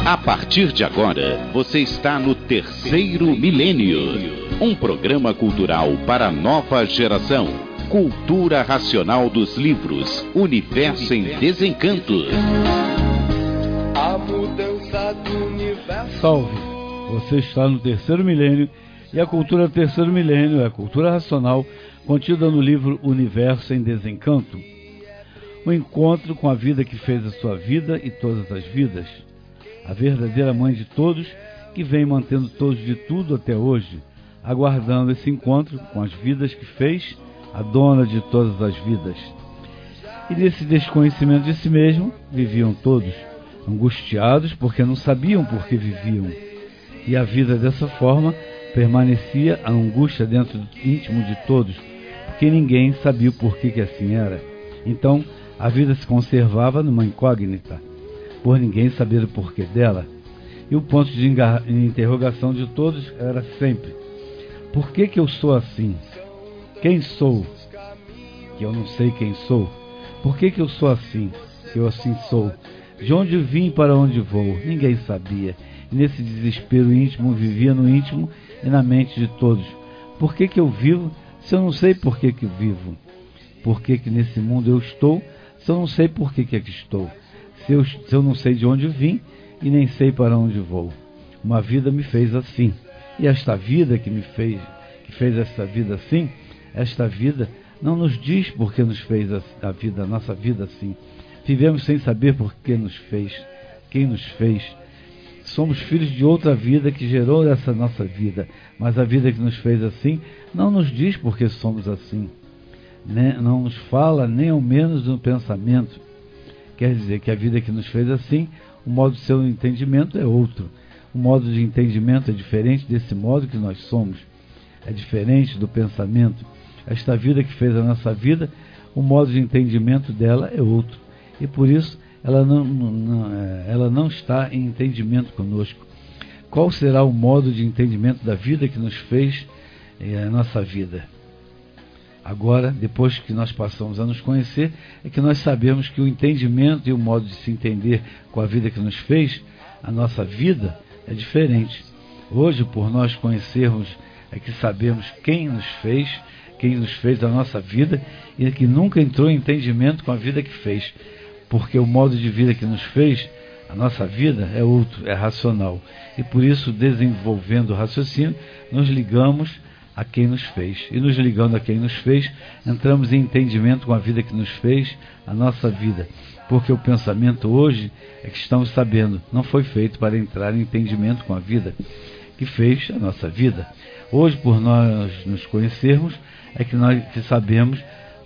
A partir de agora, você está no Terceiro Milênio, um programa cultural para a nova geração. Cultura racional dos livros, Universo em Desencanto. A mudança do universo. Salve! Você está no Terceiro Milênio e a cultura do Terceiro Milênio é a cultura racional contida no livro Universo em Desencanto. O encontro com a vida que fez a sua vida e todas as vidas. A verdadeira mãe de todos, que vem mantendo todos de tudo até hoje, aguardando esse encontro com as vidas que fez, a dona de todas as vidas. E nesse desconhecimento de si mesmo, viviam todos, angustiados porque não sabiam por que viviam. E a vida dessa forma permanecia a angústia dentro do íntimo de todos, porque ninguém sabia o porquê que assim era. Então, a vida se conservava numa incógnita, por ninguém saber o porquê dela. E o ponto de interrogação de todos era sempre: por que eu sou assim? Quem sou? Que eu não sei quem sou. Por que eu sou assim? Que eu assim sou. De onde vim e para onde vou? Ninguém sabia. E nesse desespero íntimo vivia no íntimo e na mente de todos. Por que eu vivo se eu não sei por que vivo? Por que nesse mundo eu estou se eu não sei por que aqui estou? Se eu não sei de onde vim e nem sei para onde vou. Uma vida me fez assim. E esta vida que fez esta vida assim, esta vida não nos diz por que nos fez a nossa vida assim. Vivemos sem saber por que nos fez, quem nos fez. Somos filhos de outra vida que gerou essa nossa vida, mas a vida que nos fez assim não nos diz por que somos assim. Não nos fala nem ao menos no pensamento. Quer dizer que a vida que nos fez assim, o modo de seu entendimento é outro. O modo de entendimento é diferente desse modo que nós somos. É diferente do pensamento. Esta vida que fez a nossa vida, o modo de entendimento dela é outro. E por isso ela não está em entendimento conosco. Qual será o modo de entendimento da vida que nos fez a nossa vida? Agora, depois que nós passamos a nos conhecer, é que nós sabemos que o entendimento e o modo de se entender com a vida que nos fez, a nossa vida, é diferente. Hoje, por nós conhecermos, é que sabemos quem nos fez a nossa vida, e que nunca entrou em entendimento com a vida que fez. Porque o modo de vida que nos fez, a nossa vida, é outro, é racional. E por isso, desenvolvendo o raciocínio, nos ligamos a quem nos fez. E nos ligando a quem nos fez, entramos em entendimento com a vida que nos fez, a nossa vida. Porque o pensamento hoje, é que estamos sabendo, não foi feito para entrar em entendimento com a vida que fez a nossa vida. Hoje, por nós nos conhecermos, é que nós sabemos,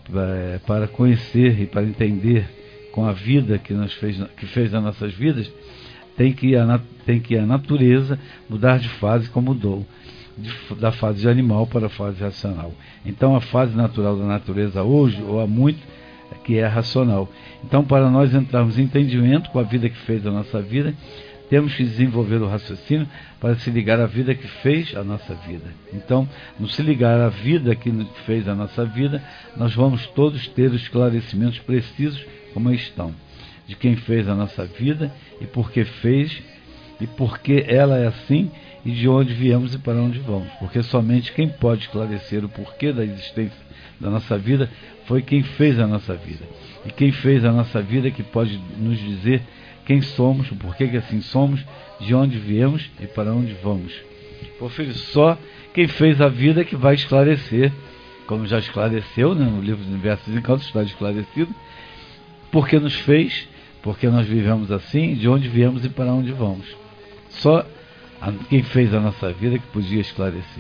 para conhecer e para entender com a vida que fez as nossas vidas, tem que a natureza mudar de fase como mudou. Da fase de animal para a fase racional. Então a fase natural da natureza hoje, ou há muito, que é racional. Então, para nós entrarmos em entendimento com a vida que fez a nossa vida, temos que desenvolver o raciocínio para se ligar à vida que fez a nossa vida. Então, no se ligar à vida que fez a nossa vida, nós vamos todos ter os esclarecimentos precisos como estão, de quem fez a nossa vida e por que fez e por que ela é assim, e de onde viemos e para onde vamos. Porque somente quem pode esclarecer o porquê da existência da nossa vida foi quem fez a nossa vida. E quem fez a nossa vida é que pode nos dizer quem somos, o porquê que assim somos, de onde viemos e para onde vamos. Porfírio, só quem fez a vida é que vai esclarecer, como já esclareceu, né, no livro do Universo em Desencanto está esclarecido, porque nos fez, porque nós vivemos assim, de onde viemos e para onde vamos. Só quem fez a nossa vida que podia esclarecer.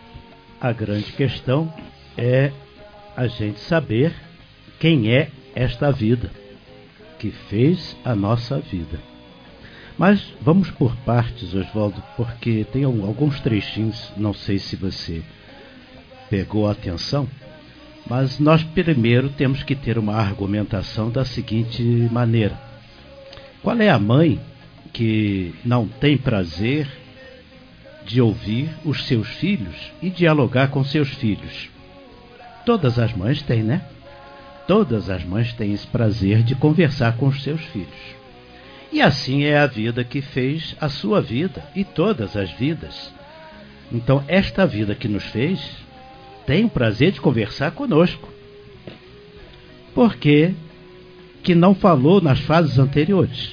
A grande questão é a gente saber quem é esta vida que fez a nossa vida. Mas vamos por partes, Oswaldo, porque tem alguns trechinhos, não sei se você pegou a atenção, mas nós primeiro temos que ter uma argumentação da seguinte maneira: qual é a mãe que não tem prazer de ouvir os seus filhos e dialogar com seus filhos? Todas as mães têm, né? Todas as mães têm esse prazer de conversar com os seus filhos. E assim é a vida que fez a sua vida e todas as vidas. Então, esta vida que nos fez tem o prazer de conversar conosco. Por que que não falou nas fases anteriores?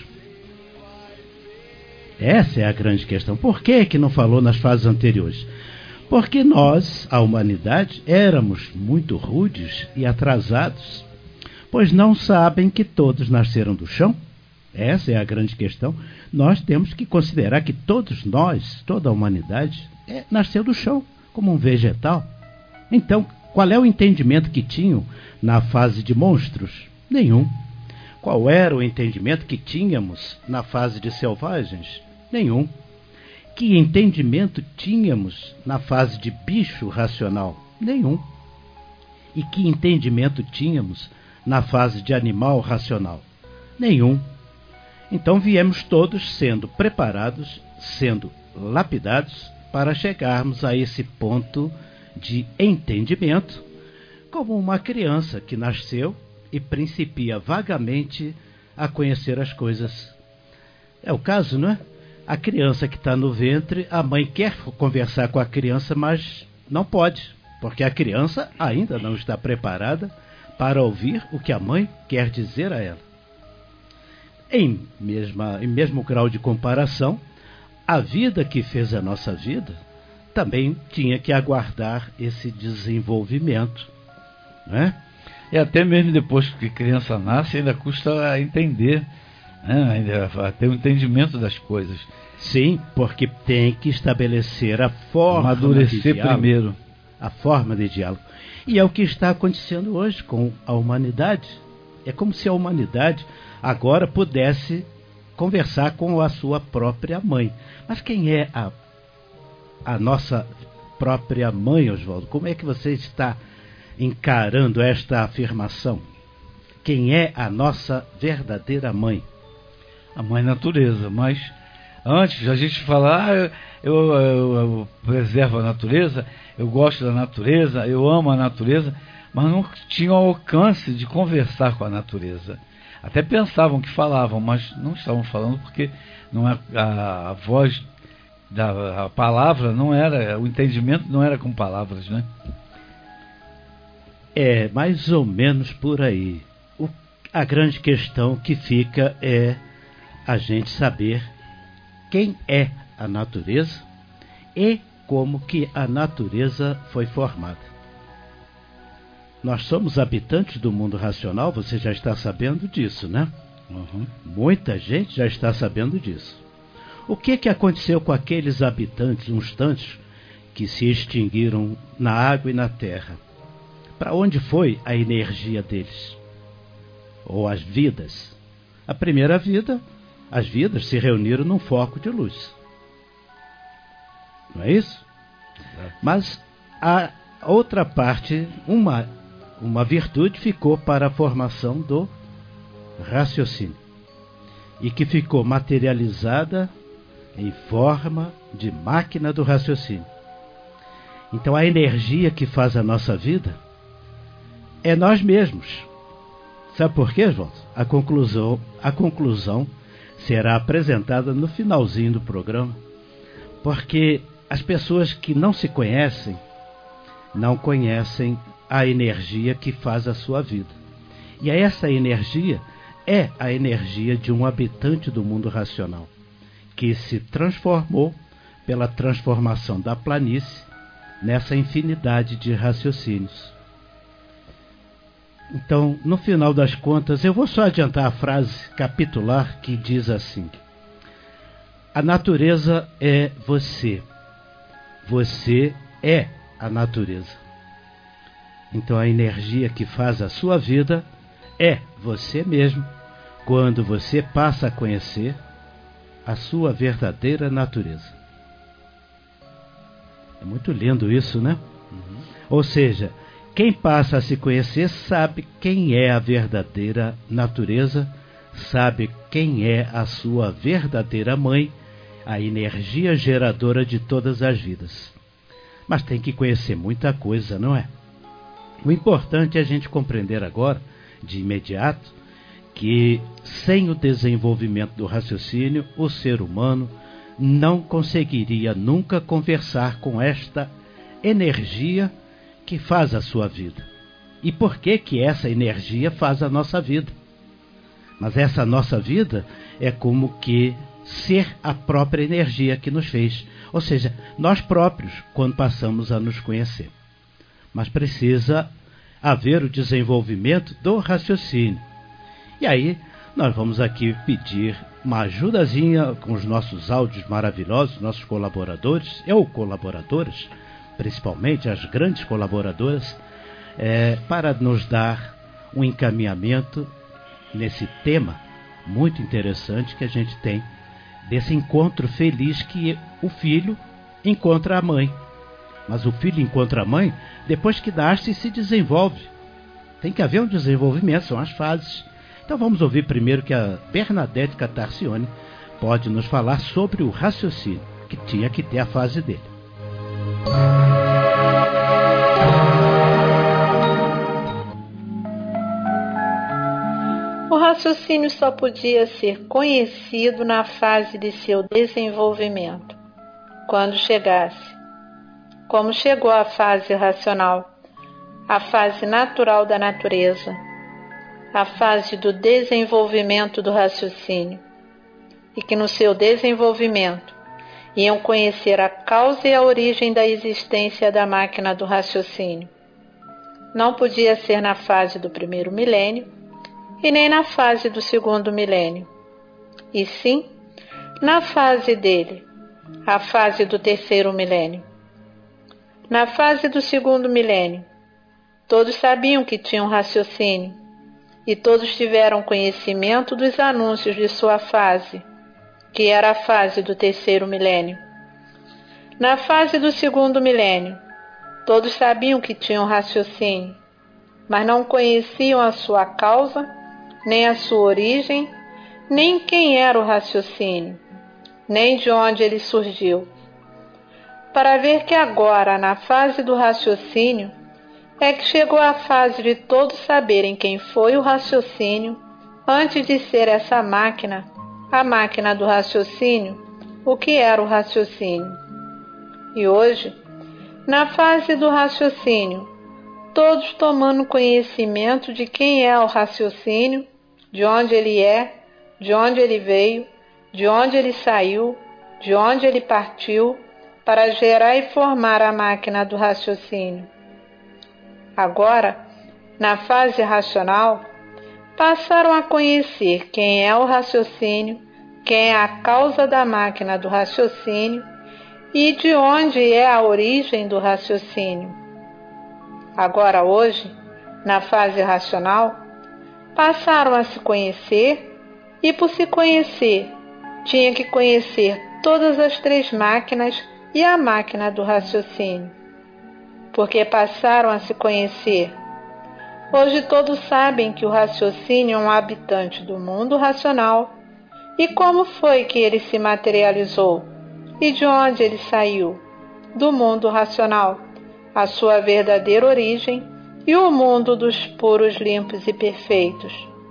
Essa é a grande questão. Por que não falou nas fases anteriores? Porque nós, a humanidade, éramos muito rudes e atrasados, pois não sabem que todos nasceram do chão. Essa é a grande questão. Nós temos que considerar que todos nós, toda a humanidade, nasceu do chão, como um vegetal. Então, qual é o entendimento que tinham na fase de monstros? Nenhum. Qual era o entendimento que tínhamos na fase de selvagens? Nenhum. Que entendimento tínhamos na fase de bicho racional? Nenhum. E que entendimento tínhamos na fase de animal racional? Nenhum. Então viemos todos sendo preparados, sendo lapidados, para chegarmos a esse ponto de entendimento, como uma criança que nasceu e principia vagamente a conhecer as coisas. É o caso, não é? A criança que está no ventre, a mãe quer conversar com a criança, mas não pode, porque a criança ainda não está preparada para ouvir o que a mãe quer dizer a ela. Em mesmo grau de comparação, a vida que fez a nossa vida também tinha que aguardar esse desenvolvimento, né? E até mesmo depois que a criança nasce, ainda custa a entender, né? Ainda a ter um entendimento das coisas. Sim, porque tem que estabelecer a forma amadurecer de diálogo, primeiro. A forma de diálogo. E é o que está acontecendo hoje com a humanidade. É como se a humanidade agora pudesse conversar com a sua própria mãe. Mas quem é a nossa própria mãe, Oswaldo? Como é que você está encarando esta afirmação? Quem é a nossa verdadeira mãe? A mãe natureza. Mas antes de a gente falar, eu preservo a natureza, eu gosto da natureza, eu amo a natureza, mas não tinham alcance de conversar com a natureza. Até pensavam que falavam, mas não estavam falando, porque não é, a voz da palavra não era, o entendimento não era com palavras, né? É mais ou menos por aí. A grande questão que fica é a gente saber quem é a natureza e como que a natureza foi formada. Nós somos habitantes do mundo racional, você já está sabendo disso, né? Uhum. Muita gente já está sabendo disso. O que aconteceu com aqueles habitantes, uns tantos, que se extinguiram na água e na terra? Para onde foi a energia deles? Ou as vidas? A primeira vida, as vidas se reuniram num foco de luz. Não é isso? Mas a outra parte, uma virtude ficou para a formação do raciocínio e que ficou materializada em forma de máquina do raciocínio. Então a energia que faz a nossa vida é nós mesmos. Sabe por quê, João? A conclusão será apresentada no finalzinho do programa, porque as pessoas que não se conhecem não conhecem a energia que faz a sua vida. E essa energia é a energia de um habitante do mundo racional, que se transformou pela transformação da planície nessa infinidade de raciocínios. Então, no final das contas, eu vou só adiantar a frase capitular que diz assim: a natureza é você. Você é a natureza. Então a energia que faz a sua vida é você mesmo, quando você passa a conhecer a sua verdadeira natureza. É muito lindo isso, né? Uhum. Ou seja, quem passa a se conhecer sabe quem é a verdadeira natureza, sabe quem é a sua verdadeira mãe, a energia geradora de todas as vidas. Mas tem que conhecer muita coisa, não é? O importante é a gente compreender agora, de imediato, que sem o desenvolvimento do raciocínio, o ser humano não conseguiria nunca conversar com esta energia que faz a sua vida. E por que que essa energia faz a nossa vida? Mas essa nossa vida é como que ser a própria energia que nos fez. Ou seja, nós próprios, quando passamos a nos conhecer. Mas precisa haver o desenvolvimento do raciocínio. E aí, nós vamos aqui pedir uma ajudazinha com os nossos áudios maravilhosos, nossos colaboradores, ou colaboradoras, principalmente as grandes colaboradoras, para nos dar um encaminhamento nesse tema muito interessante que a gente tem, desse encontro feliz que o filho encontra a mãe. Mas o filho encontra a mãe depois que nasce e se desenvolve. Tem que haver um desenvolvimento, são as fases. Então vamos ouvir primeiro que a Bernadette Catarcione pode nos falar sobre o raciocínio, que tinha que ter a fase dele. O raciocínio só podia ser conhecido na fase de seu desenvolvimento, quando chegasse. Como chegou à fase racional, a fase natural da natureza, a fase do desenvolvimento do raciocínio, e que no seu desenvolvimento iam conhecer a causa e a origem da existência da máquina do raciocínio. Não podia ser na fase do primeiro milênio e nem na fase do segundo milênio, e sim na fase dele, a fase do terceiro milênio. Na fase do segundo milênio, todos sabiam que tinham raciocínio, e todos tiveram conhecimento dos anúncios de sua fase, que era a fase do terceiro milênio. Na fase do segundo milênio, todos sabiam que tinham raciocínio, mas não conheciam a sua causa, nem a sua origem, nem quem era o raciocínio, nem de onde ele surgiu. Para ver que agora, na fase do raciocínio, é que chegou a fase de todos saberem quem foi o raciocínio antes de ser essa máquina, a máquina do raciocínio, o que era o raciocínio. E hoje, na fase do raciocínio, todos tomando conhecimento de quem é o raciocínio, de onde ele é, de onde ele veio, de onde ele saiu, de onde ele partiu, para gerar e formar a máquina do raciocínio. Agora, na fase racional, passaram a conhecer quem é o raciocínio, quem é a causa da máquina do raciocínio e de onde é a origem do raciocínio. Agora, hoje, na fase racional, passaram a se conhecer e, por se conhecer, tinha que conhecer todas as três máquinas e a máquina do raciocínio. Porque passaram a se conhecer. Hoje todos sabem que o raciocínio é um habitante do mundo racional e como foi que ele se materializou e de onde ele saiu, do mundo racional, a sua verdadeira origem e o mundo dos puros, limpos e perfeitos.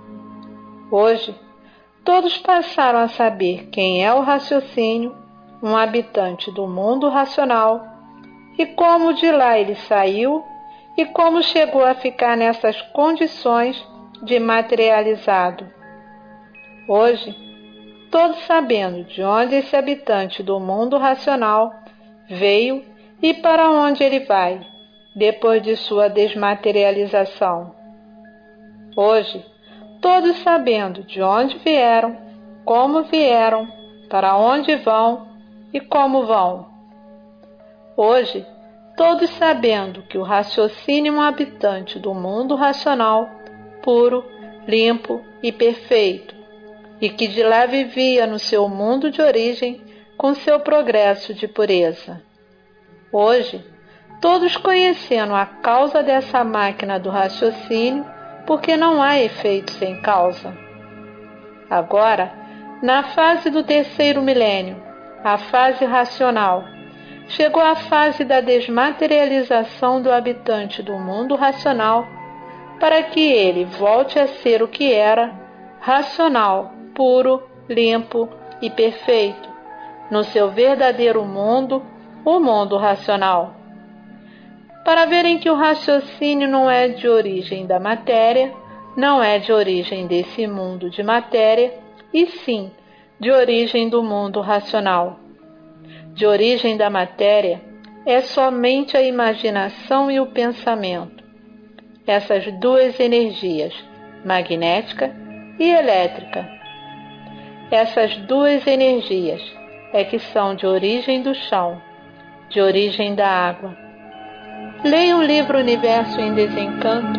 Hoje, todos passaram a saber quem é o raciocínio, um habitante do mundo racional, e como de lá ele saiu e como chegou a ficar nessas condições de materializado. Hoje, todos sabendo de onde esse habitante do mundo racional veio e para onde ele vai, depois de sua desmaterialização. Hoje, todos sabendo de onde vieram, para onde vão e como vão. Hoje, todos sabendo que o raciocínio é um habitante do mundo racional, puro, limpo e perfeito, e que de lá vivia no seu mundo de origem com seu progresso de pureza. Hoje, todos conhecendo a causa dessa máquina do raciocínio, porque não há efeito sem causa. Agora, na fase do terceiro milênio, a fase racional, chegou a fase da desmaterialização do habitante do mundo racional, para que ele volte a ser o que era racional, puro, limpo e perfeito, no seu verdadeiro mundo, o mundo racional. Para verem que o raciocínio não é de origem da matéria, não é de origem desse mundo de matéria, e sim de origem do mundo racional. De origem da matéria é somente a imaginação e o pensamento. Essas duas energias, magnética e elétrica. Essas duas energias é que são de origem do chão, de origem da água. Leia o livro Universo em Desencanto.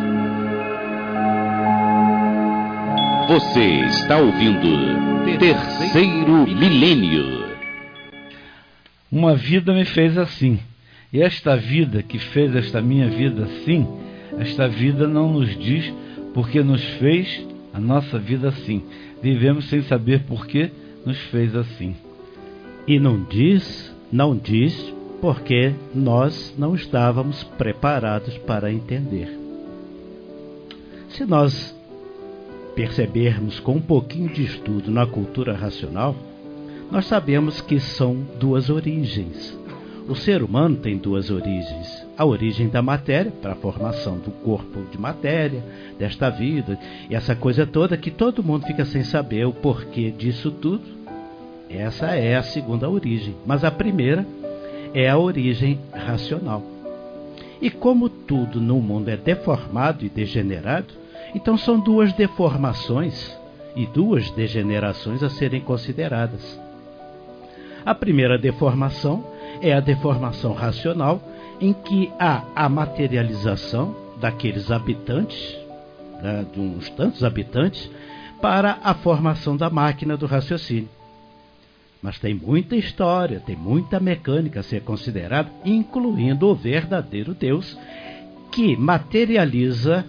Você está ouvindo Terceiro Milênio. Uma vida me fez assim, e esta vida que fez esta minha vida assim, esta vida não nos diz porque nos fez a nossa vida assim. Vivemos sem saber por que nos fez assim. E não diz porque nós não estávamos preparados para entender. Se nós percebermos com um pouquinho de estudo na cultura racional, nós sabemos que são duas origens. O ser humano tem duas origens. A origem da matéria, para a formação do corpo de matéria, desta vida, e essa coisa toda que todo mundo fica sem saber o porquê disso tudo. Essa é a segunda origem. Mas a primeira é a origem racional. E como tudo no mundo é deformado e degenerado, então são duas deformações e duas degenerações a serem consideradas. A primeira deformação é a deformação racional, em que há a materialização daqueles habitantes, de uns tantos habitantes, para a formação da máquina do raciocínio. Mas tem muita história, tem muita mecânica a ser considerada, incluindo o verdadeiro Deus, que materializa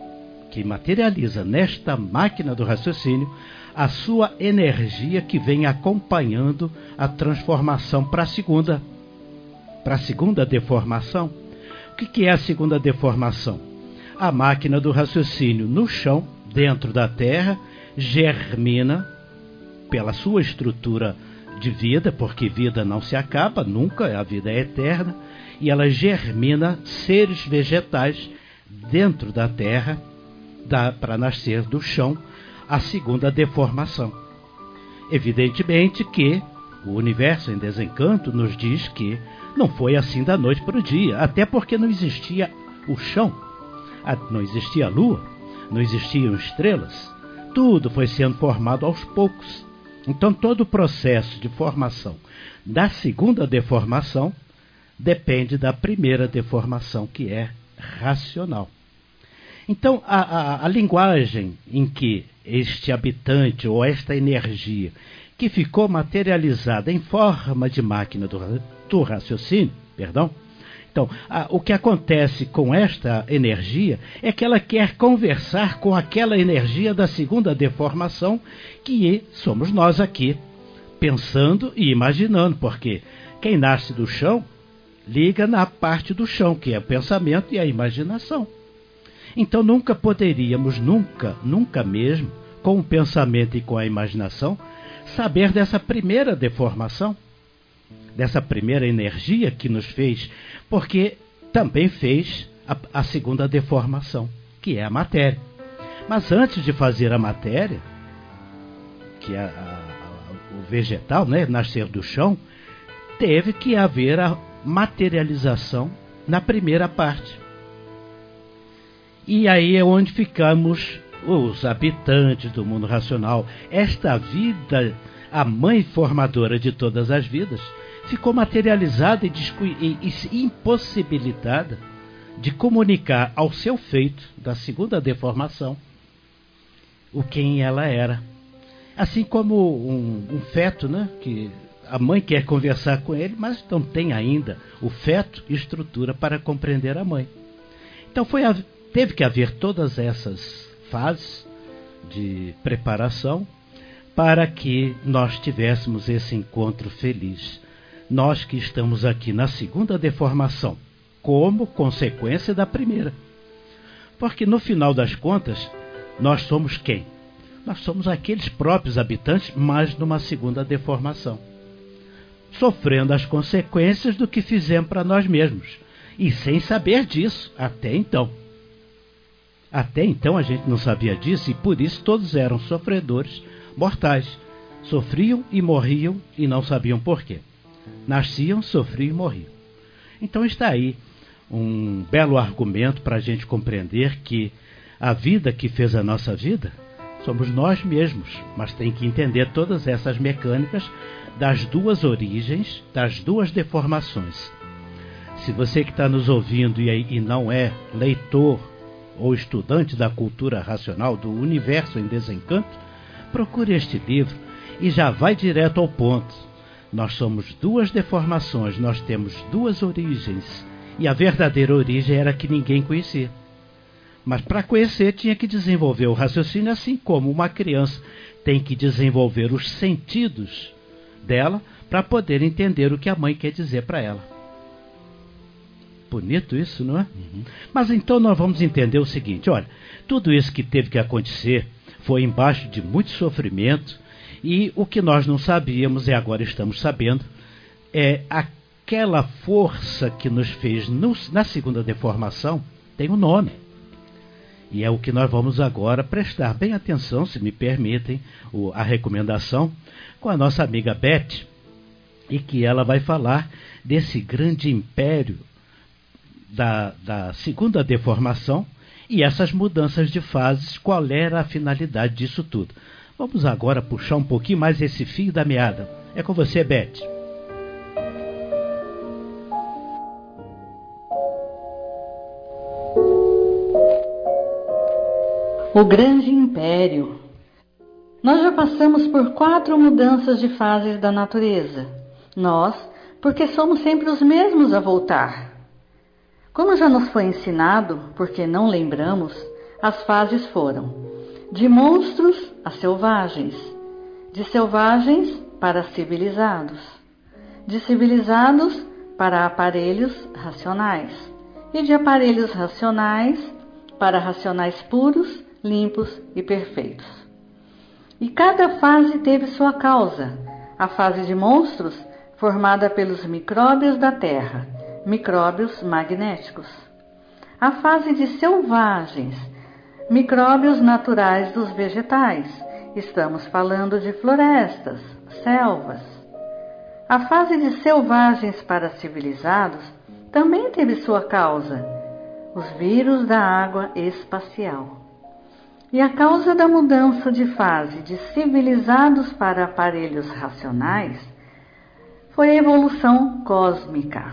nesta máquina do raciocínio a sua energia que vem acompanhando a transformação para a segunda deformação. O que é a segunda deformação? A máquina do raciocínio no chão, dentro da Terra, germina pela sua estrutura de vida, porque vida não se acaba nunca, a vida é eterna, e ela germina seres vegetais dentro da Terra, para nascer do chão a segunda deformação. Evidentemente que o Universo em Desencanto nos diz que não foi assim da noite para o dia, até porque não existia o chão, não existia a lua, não existiam estrelas, tudo foi sendo formado aos poucos. Então todo o processo de formação da segunda deformação depende da primeira deformação, que é racional. Então, a linguagem em que este habitante ou esta energia que ficou materializada em forma de máquina do raciocínio, então, o que acontece com esta energia é que ela quer conversar com aquela energia da segunda deformação, que somos nós aqui, pensando e imaginando, porque quem nasce do chão liga na parte do chão, que é o pensamento e a imaginação. Então nunca poderíamos, nunca mesmo, com o pensamento e com a imaginação, saber dessa primeira deformação, dessa primeira energia que nos fez, porque também fez a segunda deformação, que é a matéria. Mas antes de fazer a matéria, que é o vegetal, nascer do chão, teve que haver a materialização na primeira parte. E aí é onde ficamos os habitantes do mundo racional. Esta vida, a mãe formadora de todas as vidas, ficou materializada e impossibilitada de comunicar ao seu feito da segunda deformação quem ela era. Assim como um feto, que a mãe quer conversar com ele, mas não tem ainda o feto estrutura para compreender a mãe. Então teve que haver todas essas fases de preparação para que nós tivéssemos esse encontro feliz. Nós que estamos aqui na segunda deformação, como consequência da primeira. Porque no final das contas, nós somos quem? Nós somos aqueles próprios habitantes, mas numa segunda deformação, sofrendo as consequências do que fizemos para nós mesmos, e sem saber disso até então. Até então a gente não sabia disso, e por isso todos eram sofredores mortais. Sofriam e morriam e não sabiam por quê. Nasciam, sofriam e morriam. Então está aí um belo argumento para a gente compreender que a vida que fez a nossa vida somos nós mesmos, mas tem que entender todas essas mecânicas das duas origens, das duas deformações. Se você que está nos ouvindo e não é leitor ou estudante da cultura racional do Universo em Desencanto, procure este livro e já vai direto ao ponto. Nós somos duas deformações, nós temos duas origens, e a verdadeira origem era que ninguém conhecia. Mas para conhecer tinha que desenvolver o raciocínio, assim como uma criança tem que desenvolver os sentidos dela para poder entender o que a mãe quer dizer para ela. Bonito isso, não é? Uhum. Mas então nós vamos entender o seguinte, olha, tudo isso que teve que acontecer foi embaixo de muito sofrimento, e o que nós não sabíamos e agora estamos sabendo é aquela força que nos fez na segunda deformação tem um nome. E é o que nós vamos agora prestar bem atenção, se me permitem, a recomendação, com a nossa amiga Beth, e que ela vai falar desse grande império da segunda deformação e essas mudanças de fases, qual era a finalidade disso tudo. Vamos agora puxar um pouquinho mais esse fio da meada. É com você, Beth. O grande império. Nós já passamos por 4 mudanças de fases da natureza. Nós, porque somos sempre os mesmos a voltar. Como já nos foi ensinado, porque não lembramos, as fases foram de monstros a selvagens, de selvagens para civilizados, de civilizados para aparelhos racionais, e de aparelhos racionais para racionais puros, limpos e perfeitos. E cada fase teve sua causa. A fase de monstros, formada pelos micróbios da Terra, micróbios magnéticos. A fase de selvagens, micróbios naturais dos vegetais. Estamos falando de florestas, selvas. A fase de selvagens para civilizados também teve sua causa, os vírus da água espacial. E a causa da mudança de fase de civilizados para aparelhos racionais foi a evolução cósmica.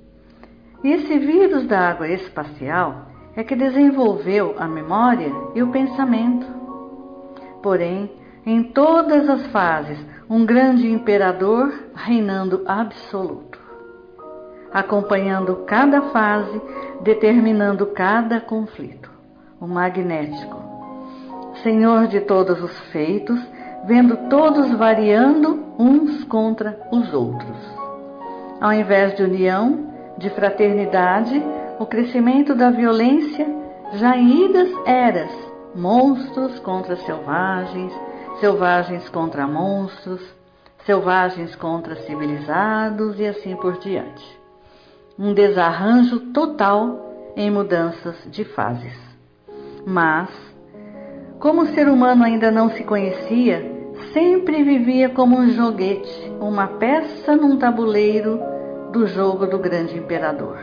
E esse vírus da água espacial é que desenvolveu a memória e o pensamento. Porém, em todas as fases, um grande imperador reinando absoluto, acompanhando cada fase, determinando cada conflito. O magnético, senhor de todos os feitos, vendo todos variando uns contra os outros. Ao invés de união, de fraternidade, o crescimento da violência, já em idas eras, monstros contra selvagens, selvagens contra monstros, selvagens contra civilizados e assim por diante. Um desarranjo total em mudanças de fases. Mas, como o ser humano ainda não se conhecia, sempre vivia como um joguete, uma peça num tabuleiro do jogo do grande imperador.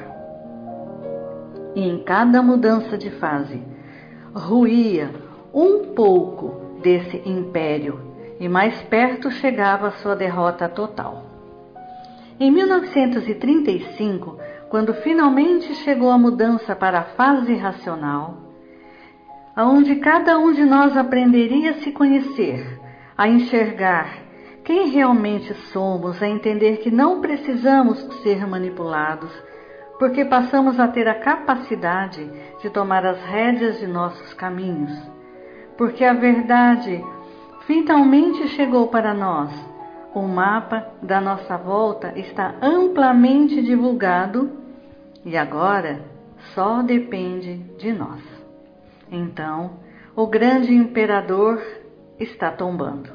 E em cada mudança de fase, ruía um pouco desse império e mais perto chegava a sua derrota total. Em 1935, quando finalmente chegou a mudança para a fase racional, onde cada um de nós aprenderia a se conhecer, a enxergar quem realmente somos, a entender que não precisamos ser manipulados, porque passamos a ter a capacidade de tomar as rédeas de nossos caminhos, porque a verdade finalmente chegou para nós. O mapa da nossa volta está amplamente divulgado e agora só depende de nós. Então, o grande imperador está tombando.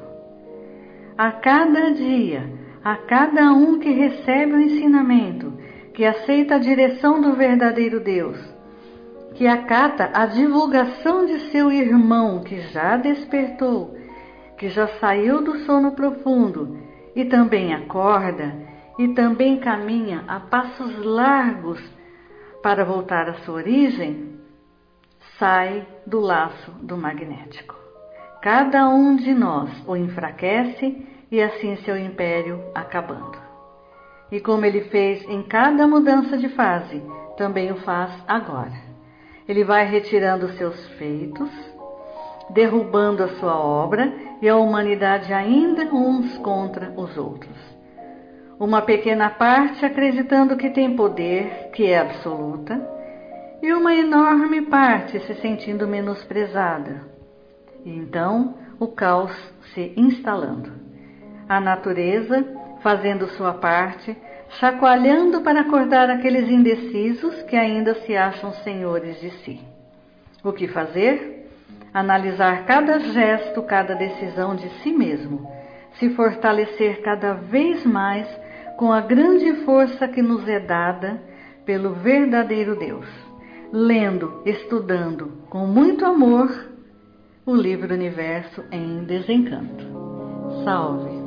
A cada dia, a cada um que recebe o ensinamento, que aceita a direção do verdadeiro Deus, que acata a divulgação de seu irmão que já despertou, que já saiu do sono profundo e também acorda e também caminha a passos largos para voltar à sua origem, sai do laço do magnético. Cada um de nós o enfraquece e assim seu império acabando. E como ele fez em cada mudança de fase, também o faz agora. Ele vai retirando seus feitos, derrubando a sua obra e a humanidade ainda uns contra os outros. Uma pequena parte acreditando que tem poder, que é absoluta, e uma enorme parte se sentindo menosprezada. E então o caos se instalando. A natureza fazendo sua parte, chacoalhando para acordar aqueles indecisos que ainda se acham senhores de si. O que fazer? Analisar cada gesto, cada decisão de si mesmo, se fortalecer cada vez mais com a grande força que nos é dada pelo verdadeiro Deus, lendo, estudando com muito amor o livro Universo em Desencanto. Salve!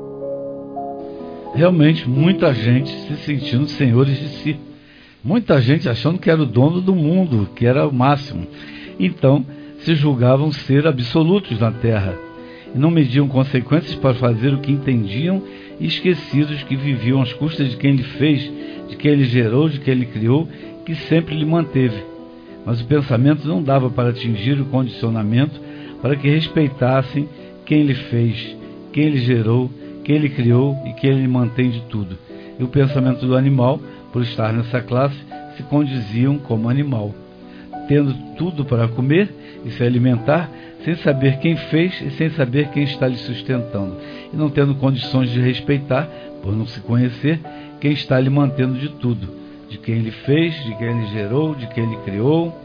Realmente, muita gente se sentindo senhores de si. Muita gente achando que era o dono do mundo, que era o máximo. Então, se julgavam ser absolutos na Terra. E não mediam consequências para fazer o que entendiam e esquecidos que viviam às custas de quem lhe fez, de quem ele gerou, de quem ele criou, que sempre lhe manteve. Mas o pensamento não dava para atingir o condicionamento para que respeitassem quem lhe fez, quem lhe gerou, quem ele criou e quem ele mantém de tudo. E o pensamento do animal, por estar nessa classe, se condiziam como animal, tendo tudo para comer e se alimentar, sem saber quem fez e sem saber quem está lhe sustentando, e não tendo condições de respeitar, por não se conhecer, quem está lhe mantendo de tudo, de quem ele fez, de quem ele gerou, de quem ele criou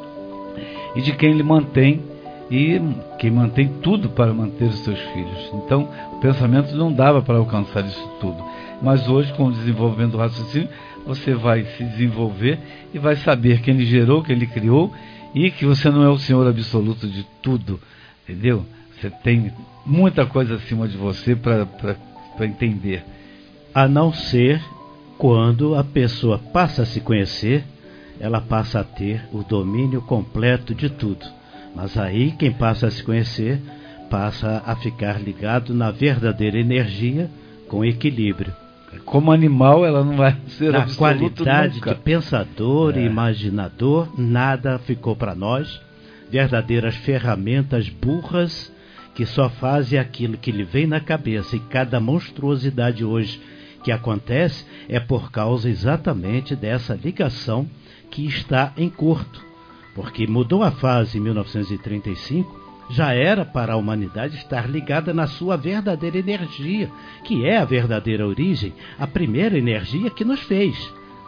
e de quem ele mantém, e quem mantém tudo para manter os seus filhos. Então, o pensamento não dava para alcançar isso tudo. Mas hoje, com o desenvolvimento do raciocínio, você vai se desenvolver e vai saber quem lhe gerou, quem lhe criou, e que você não é o senhor absoluto de tudo, entendeu? Você tem muita coisa acima de você para entender. A não ser quando a pessoa passa a se conhecer, ela passa a ter o domínio completo de tudo. Mas aí quem passa a se conhecer passa a ficar ligado na verdadeira energia com equilíbrio. Como animal, ela não vai ser na absoluto qualidade nunca. de pensador e imaginador, nada ficou para nós. Verdadeiras ferramentas burras que só fazem aquilo que lhe vem na cabeça. E cada monstruosidade hoje que acontece é por causa exatamente dessa ligação que está em curto. Porque mudou a fase em 1935, já era para a humanidade estar ligada na sua verdadeira energia, que é a verdadeira origem, a primeira energia que nos fez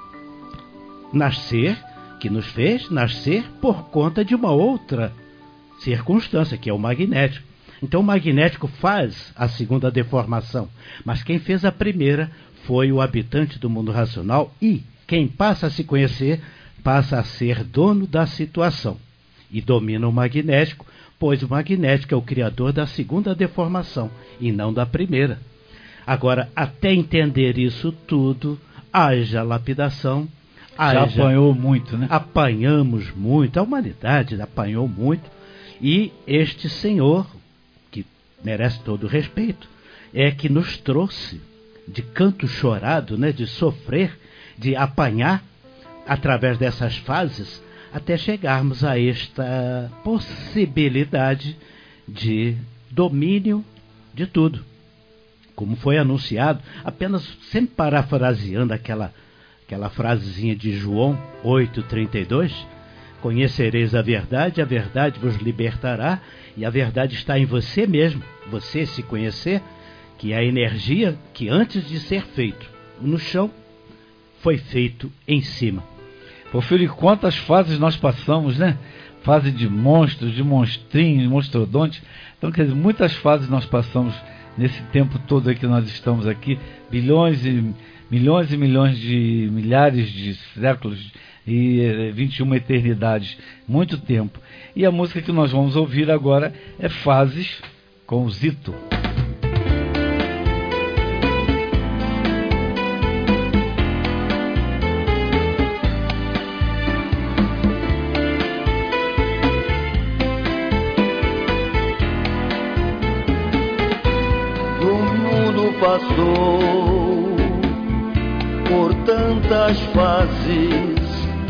nascer, que nos fez nascer por conta de uma outra circunstância, que é o magnético. Então o magnético faz a segunda deformação, mas quem fez a primeira foi o habitante do mundo racional, e quem passa a se conhecer passa a ser dono da situação e domina o magnético, pois o magnético é o criador da segunda deformação e não da primeira. Agora, até entender isso tudo, haja lapidação. Já apanhou muito, né? Apanhamos muito, a humanidade apanhou muito, e este senhor, que merece todo o respeito, é que nos trouxe de canto chorado, né, de sofrer, de apanhar, através dessas fases, até chegarmos a esta possibilidade de domínio de tudo. Como foi anunciado, apenas sempre parafraseando aquela frasezinha de João 8,32, conhecereis a verdade vos libertará, e a verdade está em você mesmo, você se conhecer, que é a energia que antes de ser feito no chão, foi feito em cima. Porfírio, quantas fases nós passamos, né? fase de monstros, de monstrinhos, de monstrodontes. Então, quer dizer, muitas fases nós passamos nesse tempo todo aí que nós estamos aqui, bilhões e milhões de milhares de séculos e 21 eternidades, muito tempo. E a música que nós vamos ouvir agora é Fases, com o Zito. Passou por tantas fases,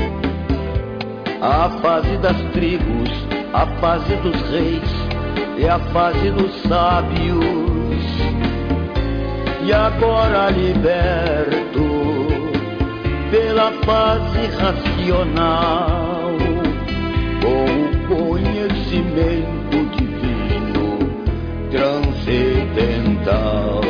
a fase das tribos, a fase dos reis e a fase dos sábios. E agora liberto pela fase racional, com o conhecimento divino transcendental.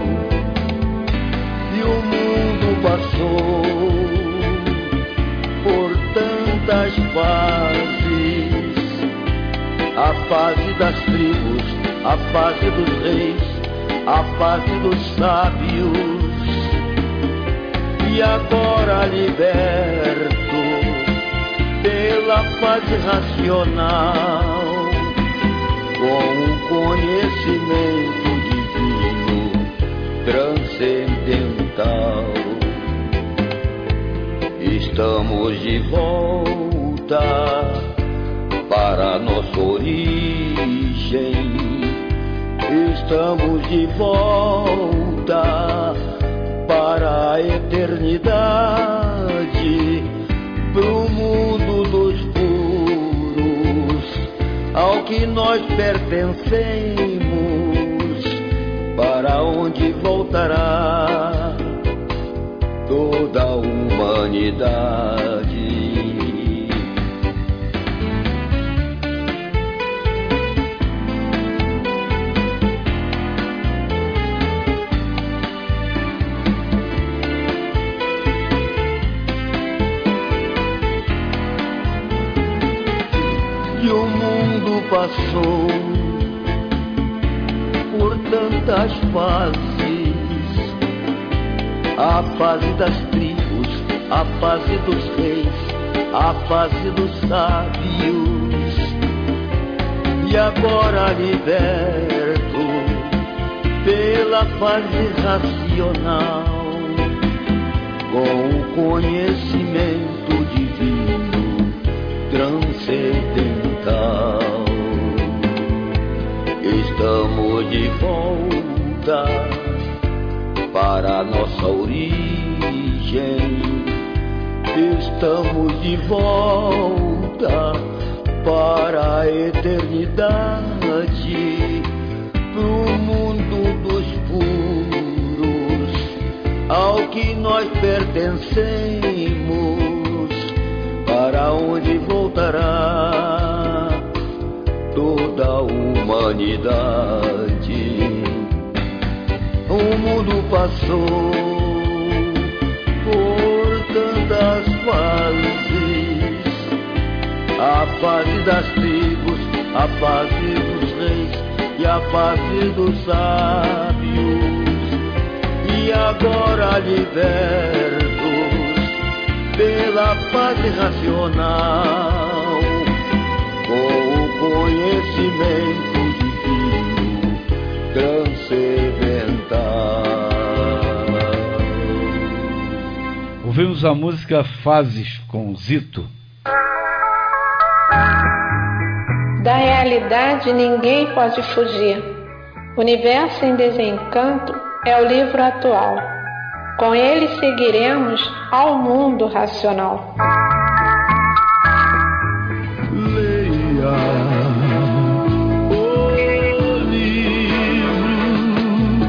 O mundo passou por tantas fases, a fase das tribos, a fase dos reis, a fase dos sábios. E agora liberto pela fase racional, com o conhecimento divino transcendental. Estamos de volta para nossa origem. Estamos de volta para a eternidade, pro mundo dos puros, ao que nós pertencemos, para onde voltará toda a humanidade. E o mundo passou por tantas fases, a fase das tribos, a fase dos reis, a fase dos sábios. E agora liberto pela fase racional, com o conhecimento divino transcendental. Estamos de volta para a nossa origem. Estamos de volta para a eternidade, pro mundo dos puros, ao que nós pertencemos, para onde voltará toda a humanidade. O mundo passou por tantas fases, a fase das tribos, a fase dos reis e a fase dos sábios. E agora libertos pela fase racional, com o conhecimento divino transcendental. Ouvimos a música Fases com Zito. Da realidade ninguém pode fugir. Universo em Desencanto é o livro atual. Com ele seguiremos ao mundo racional. Leia o livro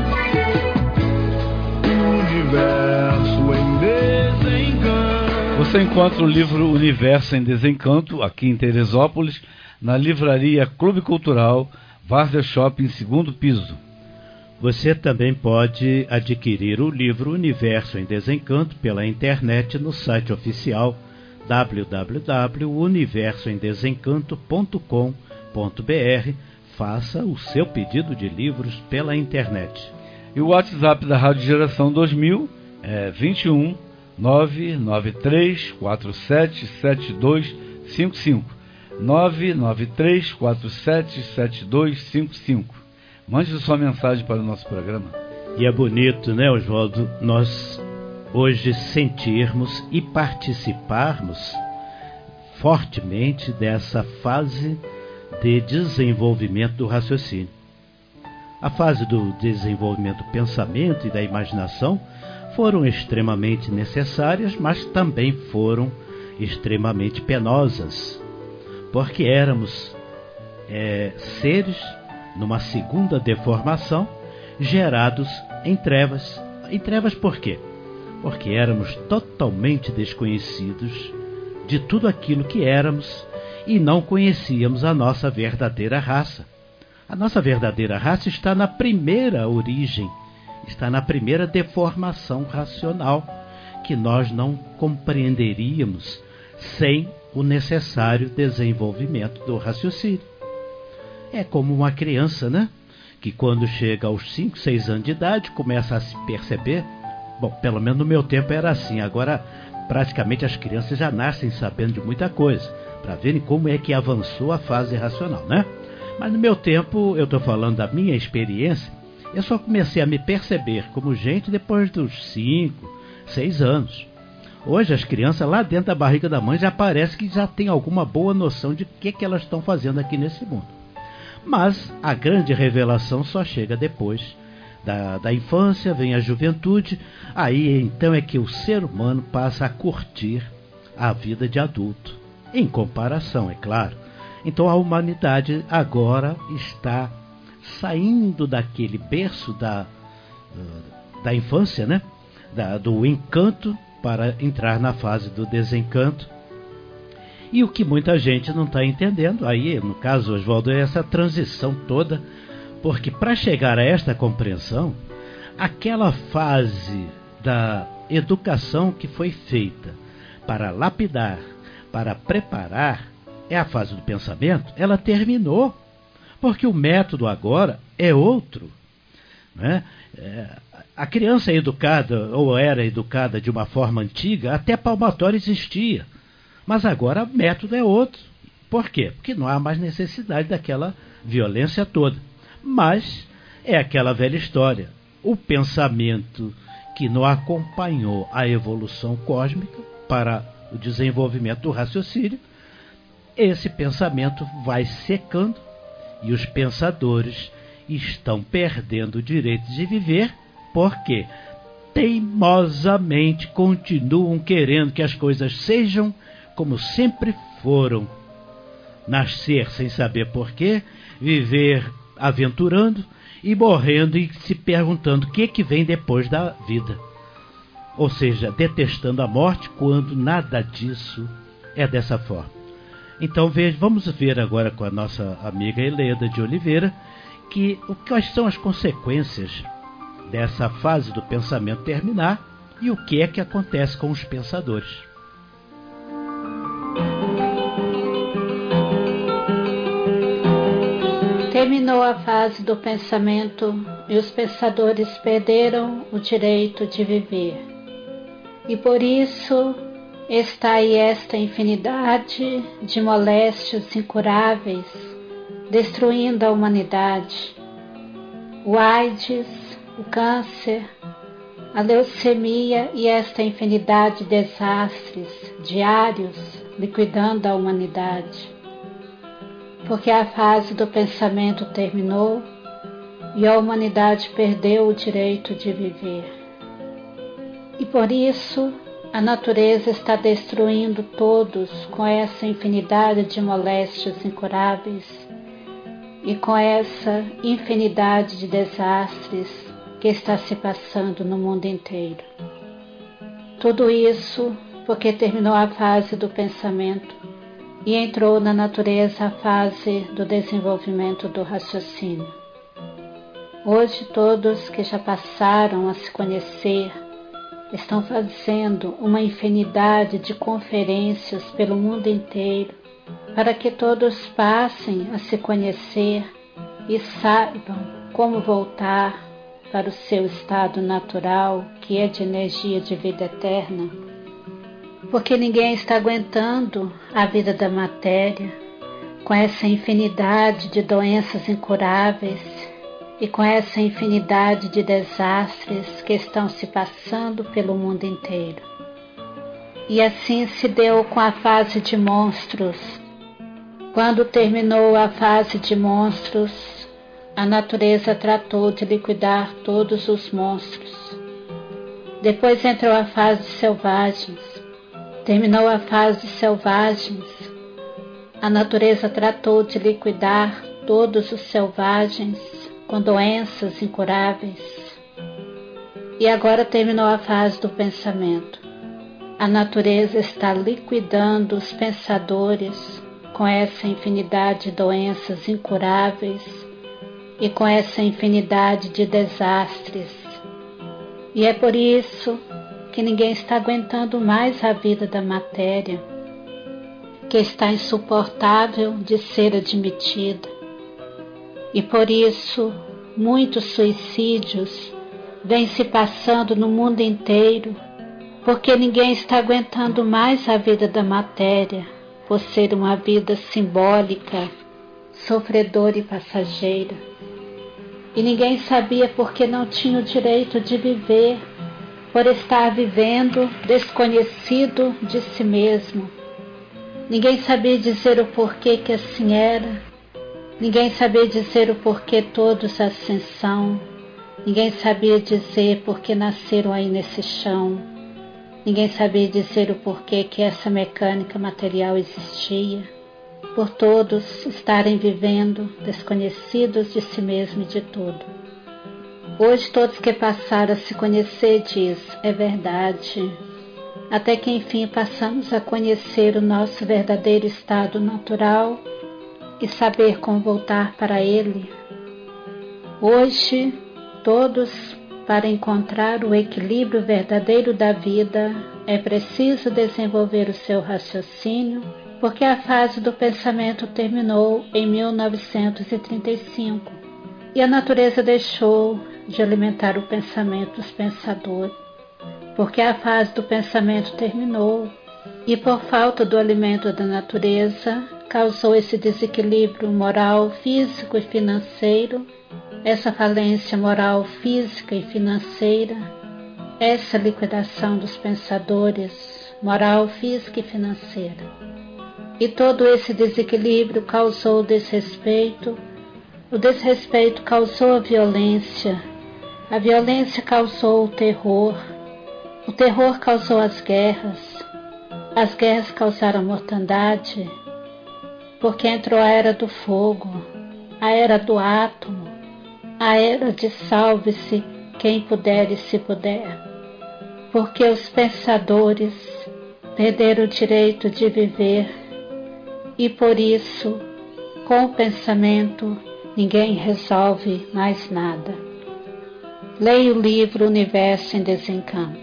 Universo em Desencanto. Você encontra o livro Universo em Desencanto, aqui em Teresópolis, na livraria Clube Cultural, Várzea Shopping, segundo piso. Você também pode adquirir o livro Universo em Desencanto pela internet no site oficial www.universoemdesencanto.com.br. Faça o seu pedido de livros pela internet. E o WhatsApp da Rádio Geração 2000 é 21 993 47 7255. 993 47 7255. Mande sua mensagem para o nosso programa. E é bonito, né, Oswaldo, nós hoje sentirmos e participarmos fortemente dessa fase de desenvolvimento do raciocínio. A fase do desenvolvimento do pensamento e da imaginação foram extremamente necessárias, mas também foram extremamente penosas, porque éramos seres numa segunda deformação, gerados em trevas. Em trevas por quê? Porque éramos totalmente desconhecidos de tudo aquilo que éramos e não conhecíamos a nossa verdadeira raça. A nossa verdadeira raça está na primeira origem, está na primeira deformação racional, que nós não compreenderíamos sem o necessário desenvolvimento do raciocínio. É como uma criança, né? Que quando chega aos 5, 6 anos de idade, começa a se perceber. Bom, pelo menos no meu tempo era assim. Agora, praticamente as crianças já nascem sabendo de muita coisa, para verem como é que avançou a fase racional, né? Mas no meu tempo, eu estou falando da minha experiência, eu só comecei a me perceber como gente depois dos 5, 6 anos. Hoje as crianças lá dentro da barriga da mãe já parece que já tem alguma boa noção de o que elas estão fazendo aqui nesse mundo. Mas a grande revelação só chega depois da infância, vem a juventude, aí então é que o ser humano passa a curtir a vida de adulto, em comparação, é claro. Então a humanidade agora está saindo daquele berço da infância, né? Do encanto, para entrar na fase do desencanto. E o que muita gente não está entendendo, aí no caso, Oswaldo, é essa transição toda, porque para chegar a esta compreensão, aquela fase da educação que foi feita para lapidar, para preparar, é a fase do pensamento, ela terminou, porque o método agora é outro, né? A criança é educada, ou era educada de uma forma antiga, até palmatória existia. Mas agora o método é outro. Por quê? Porque não há mais necessidade daquela violência toda. Mas é aquela velha história. O pensamento que não acompanhou a evolução cósmica para o desenvolvimento do raciocínio, esse pensamento vai secando e os pensadores estão perdendo o direito de viver, porque teimosamente continuam querendo que as coisas sejam como sempre foram. Nascer sem saber porquê, viver aventurando e morrendo e se perguntando o que vem depois da vida. Ou seja, detestando a morte quando nada disso é dessa forma. Então vamos ver agora com a nossa amiga Heleda de Oliveira quais são as consequências dessa fase do pensamento terminar e o que é que acontece com os pensadores. Terminou a fase do pensamento e os pensadores perderam o direito de viver. E por isso está aí esta infinidade de moléstias incuráveis destruindo a humanidade. O AIDS, o câncer, a leucemia e esta infinidade de desastres diários liquidando a humanidade. Porque a fase do pensamento terminou e a humanidade perdeu o direito de viver. E por isso a natureza está destruindo todos com essa infinidade de moléstias incuráveis e com essa infinidade de desastres que está se passando no mundo inteiro. Tudo isso porque terminou a fase do pensamento e entrou na natureza a fase do desenvolvimento do raciocínio. Hoje todos que já passaram a se conhecer estão fazendo uma infinidade de conferências pelo mundo inteiro para que todos passem a se conhecer e saibam como voltar para o seu estado natural, que é de energia de vida eterna. Porque ninguém está aguentando a vida da matéria, com essa infinidade de doenças incuráveis e com essa infinidade de desastres que estão se passando pelo mundo inteiro. E assim se deu com a fase de monstros. Quando terminou a fase de monstros, a natureza tratou de liquidar todos os monstros. Depois entrou a fase de selvagens. Terminou a fase de selvagens. A natureza tratou de liquidar todos os selvagens com doenças incuráveis. E agora terminou a fase do pensamento. A natureza está liquidando os pensadores com essa infinidade de doenças incuráveis e com essa infinidade de desastres. E é por isso que ninguém está aguentando mais a vida da matéria, que está insuportável de ser admitida. E por isso muitos suicídios vêm se passando no mundo inteiro, porque ninguém está aguentando mais a vida da matéria, por ser uma vida simbólica, sofredora e passageira. E ninguém sabia porque não tinha o direito de viver, por estar vivendo desconhecido de si mesmo. Ninguém sabia dizer o porquê que assim era. Ninguém sabia dizer o porquê todos assim são. Ninguém sabia dizer porque nasceram aí nesse chão. Ninguém sabia dizer o porquê que essa mecânica material existia, por todos estarem vivendo desconhecidos de si mesmo e de tudo. Hoje todos que passaram a se conhecer diz, é verdade, até que enfim passamos a conhecer o nosso verdadeiro estado natural e saber como voltar para ele. Hoje todos, para encontrar o equilíbrio verdadeiro da vida, é preciso desenvolver o seu raciocínio, porque a fase do pensamento terminou em 1935 e a natureza deixou de alimentar o pensamento dos pensadores, porque a fase do pensamento terminou e por falta do alimento da natureza causou esse desequilíbrio moral, físico e financeiro, essa falência moral, física e financeira, essa liquidação dos pensadores, moral, física e financeira. E todo esse desequilíbrio causou o desrespeito causou a violência causou o terror causou as guerras causaram a mortandade, porque entrou a era do fogo, a era do átomo, a era de salve-se quem puder e se puder, porque os pensadores perderam o direito de viver e por isso, com o pensamento, ninguém resolve mais nada. Leia o livro Universo em Desencanto.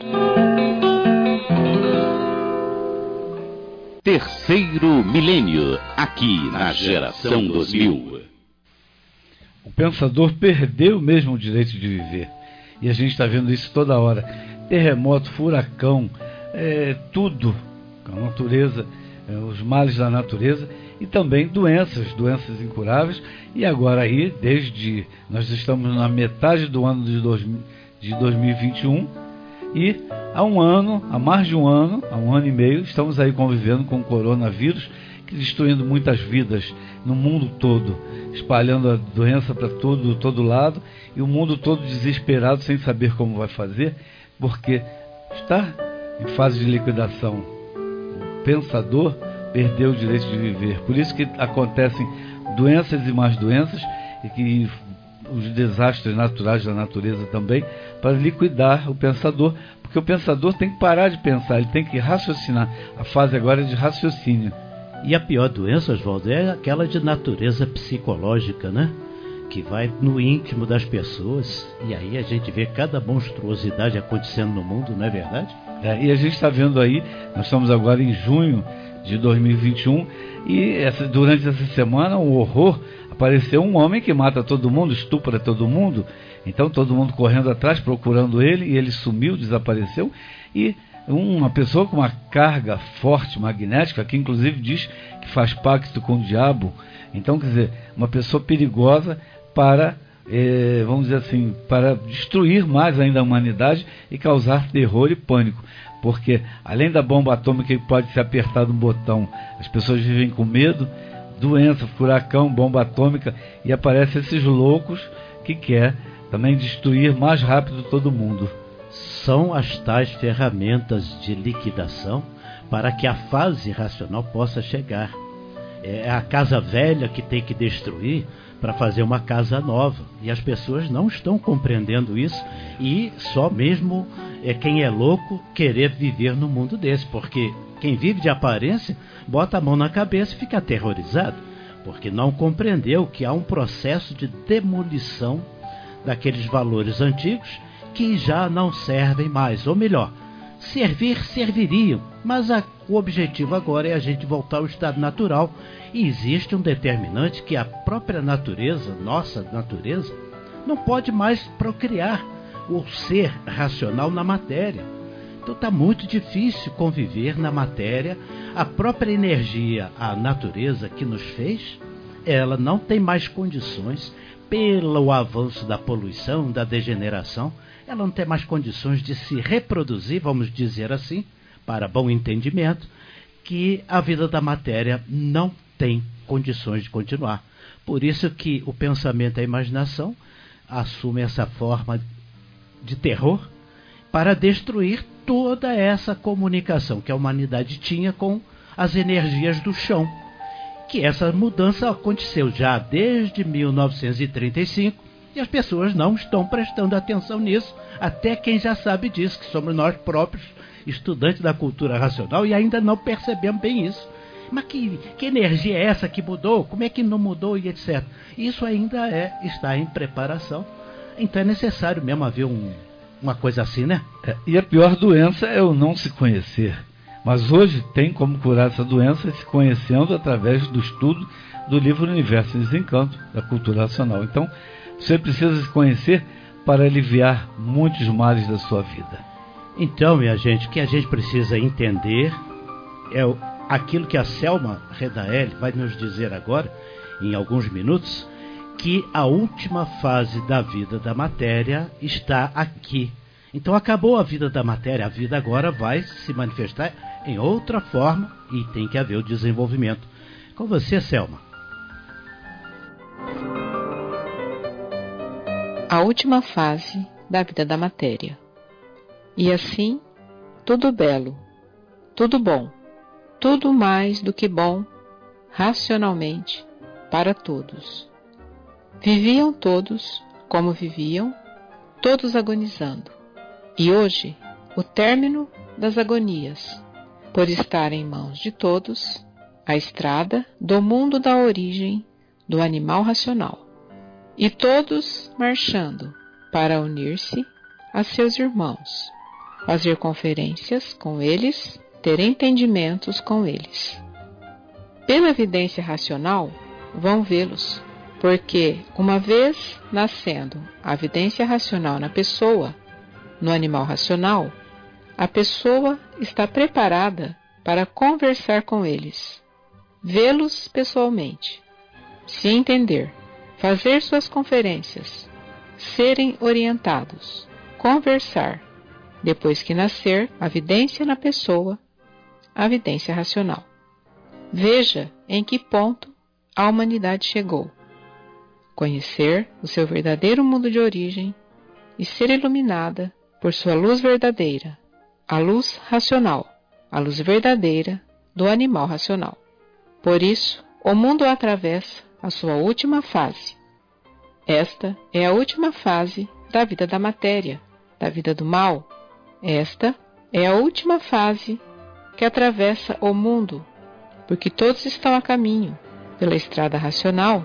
Terceiro milênio, aqui na Geração 2000. O pensador perdeu mesmo o direito de viver. E a gente está vendo isso toda hora. Terremoto, furacão, tudo. A natureza, os males da natureza e também doenças incuráveis. E agora aí, nós estamos na metade do ano de 2021 e há mais de um ano e meio, estamos aí convivendo com o coronavírus, que destruindo muitas vidas no mundo todo, espalhando a doença para todo lado, e o mundo todo desesperado, sem saber como vai fazer, porque está em fase de liquidação. O pensador perdeu o direito de viver. Por isso que acontecem doenças e mais doenças, e que os desastres naturais da natureza também, para liquidar o pensador, porque o pensador tem que parar de pensar, ele tem que raciocinar. A fase agora é de raciocínio. E a pior doença, Oswaldo, é aquela de natureza psicológica, né? que vai no íntimo das pessoas, e aí a gente vê cada monstruosidade acontecendo no mundo, não é verdade? E a gente está vendo aí, nós estamos agora em junho de 2021, e durante essa semana, um horror, apareceu um homem que mata todo mundo, estupra todo mundo, então todo mundo correndo atrás, procurando ele, e ele sumiu, desapareceu, e uma pessoa com uma carga forte, magnética, que inclusive diz que faz pacto com o diabo. Então, quer dizer, uma pessoa perigosa para, vamos dizer assim, para destruir mais ainda a humanidade e causar terror e pânico. Porque, além da bomba atômica que pode ser apertada um botão, as pessoas vivem com medo, doença, furacão, bomba atômica, e aparecem esses loucos que quer também destruir mais rápido todo mundo. São as tais ferramentas de liquidação para que a fase racional possa chegar. É a casa velha que tem que destruir para fazer uma casa nova. E as pessoas não estão compreendendo isso, e só mesmo quem é louco querer viver no mundo desse, porque quem vive de aparência bota a mão na cabeça e fica aterrorizado, porque não compreendeu que há um processo de demolição daqueles valores antigos que já não servem mais, ou melhor, serviriam, mas o objetivo agora é a gente voltar ao estado natural, e existe um determinante que a própria natureza, nossa natureza, não pode mais procriar o ser racional na matéria. Então está muito difícil conviver na matéria. A própria energia, a natureza que nos fez, ela não tem mais condições, pelo avanço da poluição, da degeneração, ela não tem mais condições de se reproduzir, vamos dizer assim, para bom entendimento, que a vida da matéria não tem condições de continuar. Por isso que o pensamento e a imaginação assumem essa forma de terror para destruir toda essa comunicação que a humanidade tinha com as energias do chão. Que essa mudança aconteceu já desde 1935, e as pessoas não estão prestando atenção nisso, até quem já sabe disso, que somos nós próprios, estudantes da cultura racional, e ainda não percebemos bem isso. Mas que energia é essa que mudou? Como é que não mudou? E etc. Isso ainda está em preparação. Então é necessário mesmo haver uma coisa assim, né? E a pior doença é o não se conhecer. Mas hoje tem como curar essa doença se conhecendo através do estudo do livro Universo em Desencanto, da cultura racional. Então, você precisa se conhecer para aliviar muitos males da sua vida. Então, minha gente, o que a gente precisa entender é aquilo que a Selma Redael vai nos dizer agora, em alguns minutos, que a última fase da vida da matéria está aqui. Então acabou a vida da matéria, a vida agora vai se manifestar em outra forma e tem que haver o desenvolvimento. Com você, Selma. A última fase da vida da matéria. E assim, tudo belo, tudo bom, tudo mais do que bom, racionalmente, para todos. Viviam todos como viviam, todos agonizando. E hoje, o término das agonias, por estar em mãos de todos, a estrada do mundo da origem do animal racional. E todos marchando para unir-se a seus irmãos, fazer conferências com eles, ter entendimentos com eles. Pela evidência racional, vão vê-los, porque, uma vez nascendo a evidência racional na pessoa, no animal racional, a pessoa está preparada para conversar com eles, vê-los pessoalmente, se entender, fazer suas conferências, serem orientados, conversar, depois que nascer a evidência na pessoa, a evidência racional. Veja em que ponto a humanidade chegou. Conhecer o seu verdadeiro mundo de origem e ser iluminada por sua luz verdadeira, a luz racional, a luz verdadeira do animal racional. Por isso, o mundo atravessa a sua última fase. Esta é a última fase da vida da matéria, da vida do mal. Esta é a última fase que atravessa o mundo, porque todos estão a caminho pela estrada racional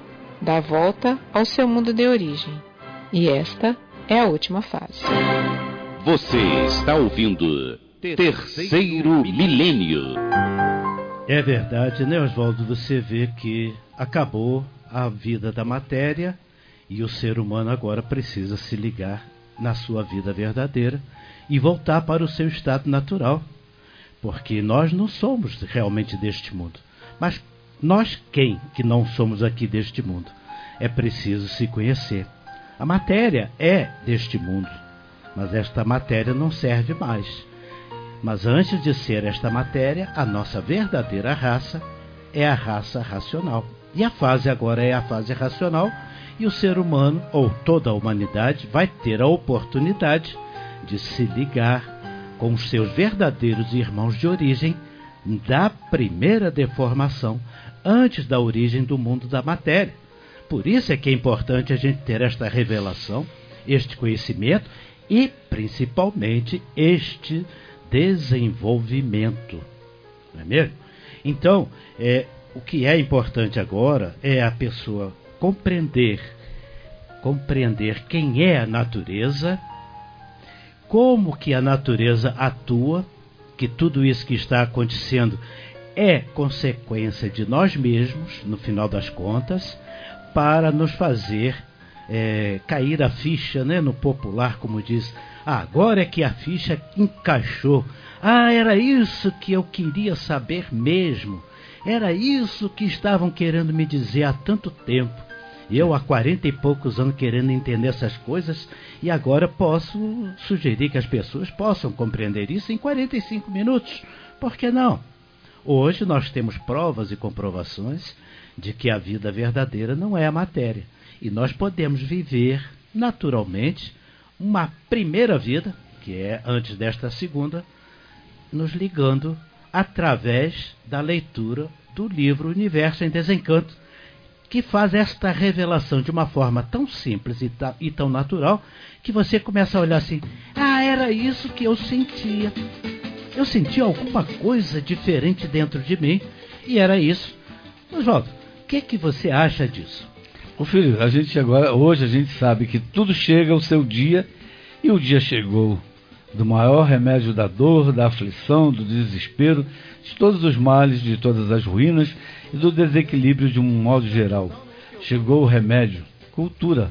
dá volta ao seu mundo de origem. E esta é a última fase. Você está ouvindo Terceiro Milênio. É verdade, né, Oswaldo? Você vê que acabou a vida da matéria e o ser humano agora precisa se ligar na sua vida verdadeira e voltar para o seu estado natural. Porque nós não somos realmente deste mundo. Mas nós quem que não somos aqui deste mundo? É preciso se conhecer. A matéria é deste mundo, mas esta matéria não serve mais. Mas antes de ser esta matéria, a nossa verdadeira raça é a raça racional. E a fase agora é a fase racional, e o ser humano, ou toda a humanidade, vai ter a oportunidade de se ligar com os seus verdadeiros irmãos de origem da primeira deformação, antes da origem do mundo da matéria. Por isso é que é importante a gente ter esta revelação, este conhecimento e, principalmente, este desenvolvimento. Não é mesmo? Então, o que é importante agora é a pessoa compreender quem é a natureza, como que a natureza atua, que tudo isso que está acontecendo é consequência de nós mesmos, no final das contas, para nos fazer cair a ficha, né, no popular, como diz, agora é que a ficha encaixou. Era isso que eu queria saber mesmo. Era isso que estavam querendo me dizer há tanto tempo. Eu, há 40 e poucos anos, querendo entender essas coisas, e agora posso sugerir que as pessoas possam compreender isso em 45 minutos. Por que não? Hoje nós temos provas e comprovações de que a vida verdadeira não é a matéria. E nós podemos viver naturalmente uma primeira vida, que é antes desta segunda, nos ligando através da leitura do livro Universo em Desencanto, que faz esta revelação de uma forma tão simples e tão natural, que você começa a olhar assim, era isso que eu sentia. Eu sentia alguma coisa diferente dentro de mim, e era isso. Oswaldo, o que você acha disso? Ô filho, hoje a gente sabe que tudo chega ao seu dia, e o dia chegou do maior remédio da dor, da aflição, do desespero, de todos os males, de todas as ruínas e do desequilíbrio de um modo geral. Chegou o remédio, cultura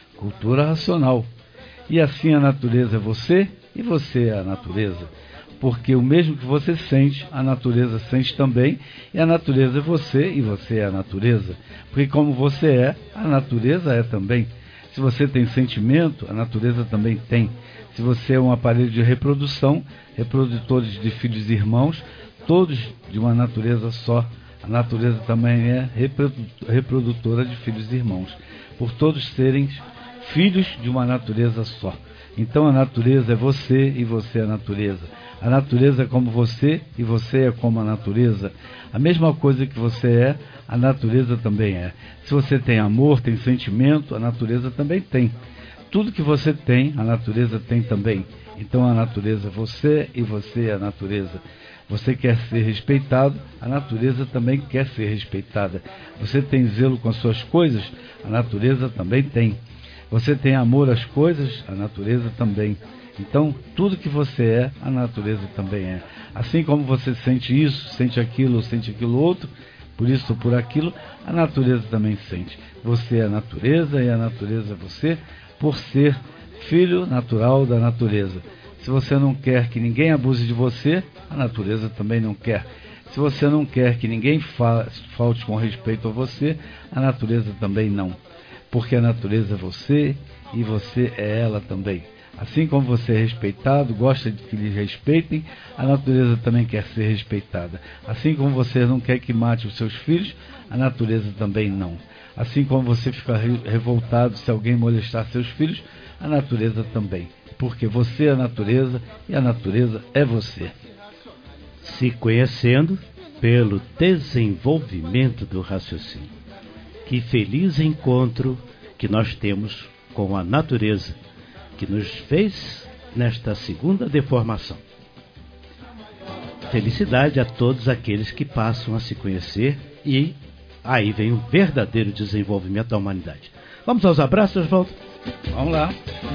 racional. E assim a natureza é você e você é a natureza. Porque o mesmo que você sente, a natureza sente também, e a natureza é você e você é a natureza. Porque como você é, a natureza é também. Se você tem sentimento, a natureza também tem. Se você é um aparelho de reprodução, reprodutores de filhos e irmãos, todos de uma natureza só, a natureza também é reprodutora de filhos e irmãos, por todos serem filhos de uma natureza só. Então a natureza é você e você é a natureza. A natureza é como você e você é como a natureza. A mesma coisa que você é, a natureza também é. Se você tem amor, tem sentimento, a natureza também tem. Tudo que você tem, a natureza tem também. Então a natureza é você e você é a natureza. Você quer ser respeitado, a natureza também quer ser respeitada. Você tem zelo com as suas coisas, a natureza também tem. Você tem amor às coisas, a natureza também. Então, tudo que você é, a natureza também é. Assim como você sente isso, sente aquilo outro, por isso ou por aquilo, a natureza também sente. Você é a natureza e a natureza é você, por ser filho natural da natureza. Se você não quer que ninguém abuse de você, a natureza também não quer. Se você não quer que ninguém falte com respeito a você, a natureza também não. Porque a natureza é você e você é ela também. Assim como você é respeitado, gosta de que lhe respeitem, a natureza também quer ser respeitada. Assim como você não quer que mate os seus filhos, a natureza também não. Assim como você fica revoltado se alguém molestar seus filhos, a natureza também. Porque você é a natureza e a natureza é você. Se conhecendo pelo desenvolvimento do raciocínio. Que feliz encontro que nós temos com a natureza, que nos fez nesta segunda deformação. Felicidade a todos aqueles que passam a se conhecer e aí vem o verdadeiro desenvolvimento da humanidade. Vamos aos abraços, Walter? Vamos lá.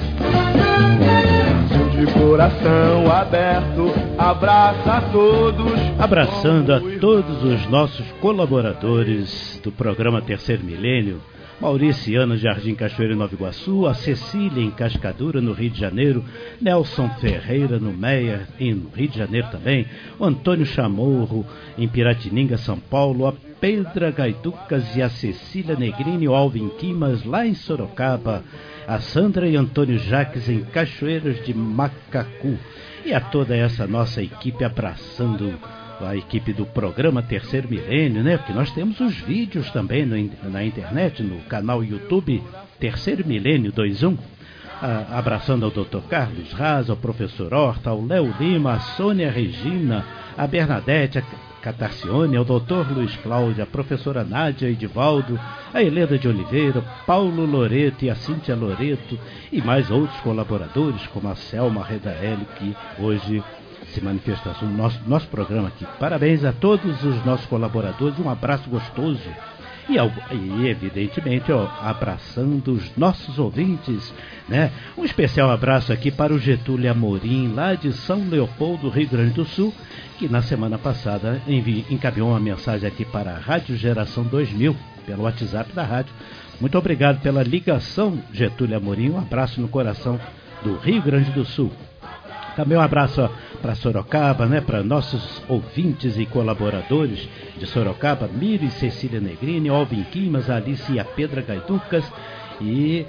De coração aberto, abraça a todos. Abraçando a todos os nossos colaboradores do programa Terceiro Milênio. Mauriciano, Jardim Cachoeira, em Nova Iguaçu, a Cecília, em Cascadura, no Rio de Janeiro, Nelson Ferreira, no Meia, no Rio de Janeiro também, o Antônio Chamorro, em Piratininga, São Paulo, a Pedra Gaiducas e a Cecília Negrini, o Alvin Quimas, lá em Sorocaba, a Sandra e Antônio Jaques, em Cachoeiras de Macacu, e a toda essa nossa equipe abraçando a equipe do programa Terceiro Milênio, né? Porque nós temos os vídeos também na internet, no canal YouTube Terceiro Milênio 21. Abraçando ao Dr. Carlos Raz, ao professor Horta, ao Léo Lima, a Sônia Regina, a Bernadette, a Catarcione, ao Dr. Luiz Cláudio, a professora Nádia Edivaldo, a Helena de Oliveira, Paulo Loreto e a Cíntia Loreto, e mais outros colaboradores, como a Selma Redaeli, que hoje se manifesta no nosso programa aqui. Parabéns a todos os nossos colaboradores, um abraço gostoso. E evidentemente, abraçando os nossos ouvintes, né? Um especial abraço aqui para o Getúlio Amorim, lá de São Leopoldo, Rio Grande do Sul, que na semana passada encaminhou uma mensagem aqui para a Rádio Geração 2000, pelo WhatsApp da rádio. Muito obrigado pela ligação, Getúlio Amorim, um abraço no coração do Rio Grande do Sul. Também um abraço para Sorocaba, né, para nossos ouvintes e colaboradores de Sorocaba, Miri e Cecília Negrini, Alvin Quimas, Alice e a Pedra Gaiducas, e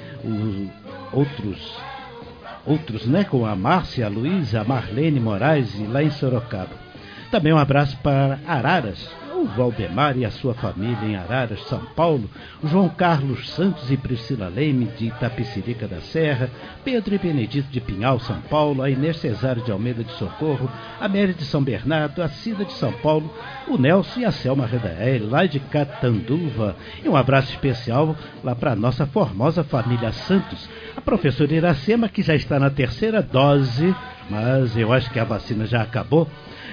outros, né, com a Márcia, a Luísa, a Marlene Moraes, e lá em Sorocaba. Também um abraço para Araras, o Valdemar e a sua família em Araras, São Paulo, o João Carlos Santos e Priscila Leme de Itapecerica da Serra, Pedro e Benedito de Pinhal, São Paulo, a Inês Cesário de Almeida de Socorro, a Mary de São Bernardo, a Cida de São Paulo, o Nelson e a Selma Redael, lá de Catanduva, e um abraço especial lá para a nossa formosa família Santos, a professora Iracema, que já está na 3ª dose, mas eu acho que a vacina já acabou.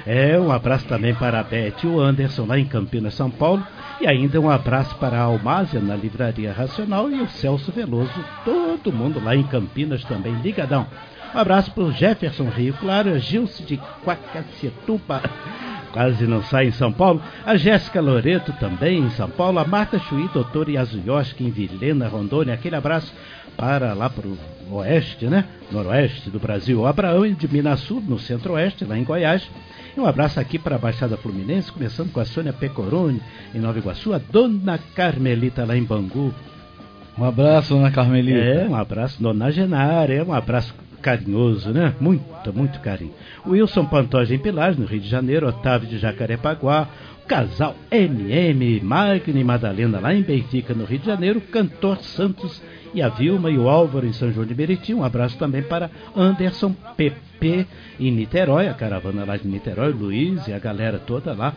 Um abraço também para a Beth e o Anderson, lá em Campinas, São Paulo. E ainda um abraço para a Almásia, na Livraria Racional, e o Celso Veloso, todo mundo lá em Campinas também, ligadão. Um abraço para o Jefferson Rio Claro, a Gilce de Quacacetuba, quase não sai em São Paulo, a Jéssica Loreto também em São Paulo, a Marta Chuí, doutora Yazuyoshi em Vilhena, Rondônia. Aquele abraço para lá para o oeste, né? Noroeste do Brasil, o Abraão de Minas Sul, no centro-oeste, lá em Goiás. E um abraço aqui para a Baixada Fluminense, começando com a Sônia Pecoroni, em Nova Iguaçu, a Dona Carmelita, lá em Bangu. Um abraço, Dona Carmelita. Um abraço, Dona Genara, um abraço carinhoso, né? Muito carinho. Wilson Pantoja em Pilares, no Rio de Janeiro, Otávio de Jacarepaguá, o casal MM, Magna e Madalena, lá em Benfica, no Rio de Janeiro, Cantor Santos e a Vilma e o Álvaro em São João de Meriti. Um abraço também para Anderson PP em Niterói, a caravana lá de Niterói, Luiz e a galera toda lá.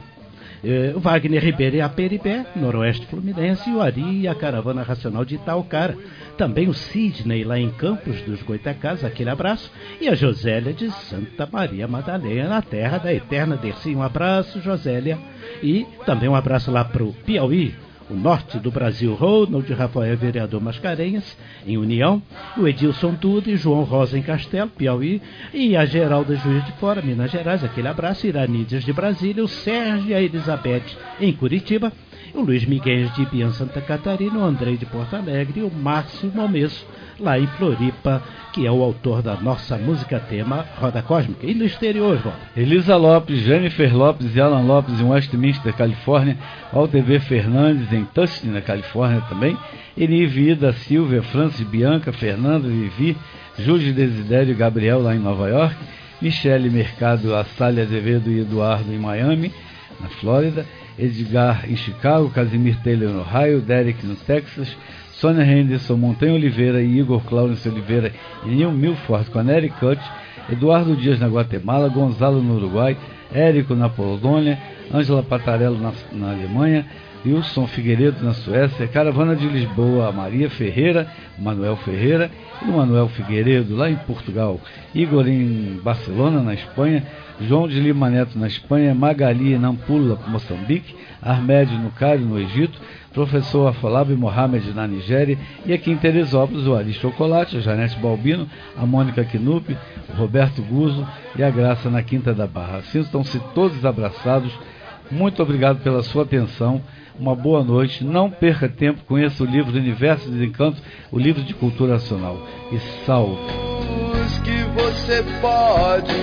O Wagner Ribeiro e a Peribé, Noroeste Fluminense, e o Ari e a caravana racional de Itaucara. Também o Sidney lá em Campos dos Goitacás, aquele abraço. E a Josélia de Santa Maria Madalena, na terra da eterna Dercy. Um abraço, Josélia. E também um abraço lá para o Piauí, o norte do Brasil, Ronald Rafael Vereador Mascarenhas, em União, o Edilson Duda e João Rosa em Castelo, Piauí, e a Geralda Juiz de Fora, Minas Gerais, aquele abraço, Iranídias de Brasília, o Sérgio e a Elizabeth em Curitiba, o Luiz Miguel de Ibian, Santa Catarina, o Andrei de Porto Alegre e o Márcio Momesso, lá em Floripa, que é o autor da nossa música tema Roda Cósmica. E no exterior, João? Elisa Lopes, Jennifer Lopes e Alan Lopes em Westminster, Califórnia, Walter V. Fernandes em Tustin, na Califórnia também, Eni Vida, Silvia, Francis, Bianca, Fernanda, Vivi, Júlio Desidério e Gabriel lá em Nova York, Michele Mercado, Assália Azevedo e Eduardo em Miami, na Flórida, Edgar em Chicago, Casimir Taylor no Ohio, Derek no Texas, Sônia Henderson, Montanha Oliveira e Igor Claudio Oliveira em New Milford, Connecticut, Eduardo Dias na Guatemala, Gonzalo no Uruguai, Érico na Polônia, Ângela Patarello na Alemanha, Wilson Figueiredo na Suécia, Caravana de Lisboa, Maria Ferreira, Manuel Ferreira e Manuel Figueiredo lá em Portugal, Igor em Barcelona, na Espanha, João de Lima Neto na Espanha, Magali em Nampula, Moçambique, Armédio no Cairo, no Egito, professor Afolabi Mohamed na Nigéria, e aqui em Teresópolis o Ari Chocolate, a Janete Balbino, a Mônica Quinupe, o Roberto Guzzo e a Graça na Quinta da Barra. Assim estão-se todos abraçados. Muito obrigado pela sua atenção, uma boa noite, não perca tempo, conheça o livro Universo de Desencanto, o livro de cultura nacional, e salve! Que você pode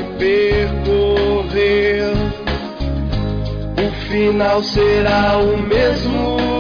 percorrer, o final será o mesmo.